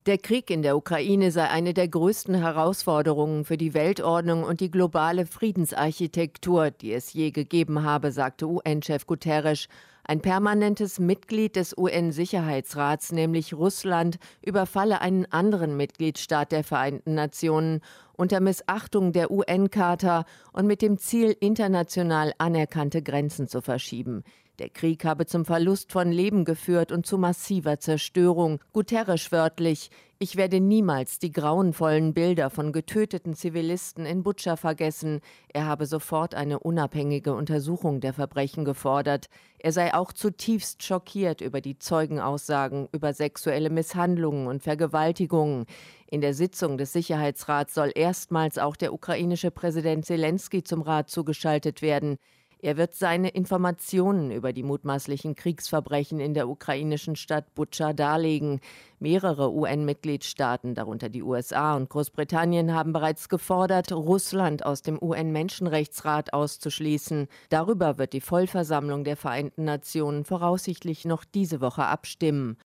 Der Krieg in der Ukraine sei eine der größten Herausforderungen für die Weltordnung und die globale Friedensarchitektur, die es je gegeben habe, sagte UN-Chef Guterres. Ein permanentes Mitglied des UN-Sicherheitsrats, nämlich Russland, überfalle einen anderen Mitgliedstaat der Vereinten Nationen unter Missachtung der UN-Charta und mit dem Ziel, international anerkannte Grenzen zu verschieben. Der Krieg habe zum Verlust von Leben geführt und zu massiver Zerstörung. Guterres wörtlich: Ich werde niemals die grauenvollen Bilder von getöteten Zivilisten in Butscha vergessen. Er habe sofort eine unabhängige Untersuchung der Verbrechen gefordert. Er sei auch zutiefst schockiert über die Zeugenaussagen über sexuelle Misshandlungen und Vergewaltigungen. In der Sitzung des Sicherheitsrats soll erstmals auch der ukrainische Präsident Selenskyj zum Rat zugeschaltet werden. Er wird seine Informationen über die mutmaßlichen Kriegsverbrechen in der ukrainischen Stadt Butscha darlegen. Mehrere UN-Mitgliedstaaten, darunter die USA und Großbritannien, haben bereits gefordert, Russland aus dem UN-Menschenrechtsrat auszuschließen. Darüber wird die Vollversammlung der Vereinten Nationen voraussichtlich noch diese Woche abstimmen.